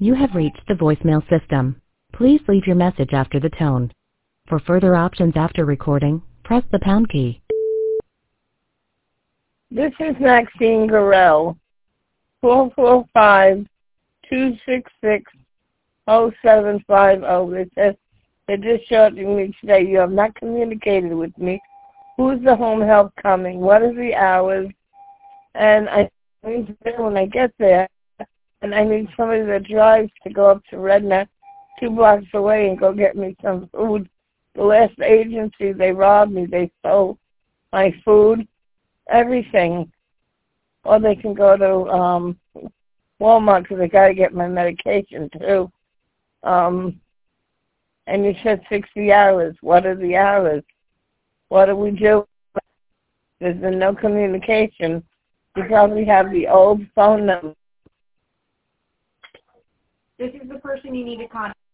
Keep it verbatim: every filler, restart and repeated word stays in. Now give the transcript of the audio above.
You have reached the voicemail system. Please leave your message after the tone. For further options after recording, press the pound key. This is Maxine Gorell, four four five, two six six, zero seven five zero. It says they're just shorting me today. You have not communicated with me. Who's the home help coming? What are the hours? And I need to know when I get there, and I need somebody that drives to go up to Redneck, two blocks away, and go get me some food. The last agency, they robbed me. They stole my food, everything. Or they can go to um, Walmart because I got to get my medication too. Um, and you said sixty hours. What are the hours? What do we do? There's been no communication. You probably have the old phone number. This is the person you need to contact.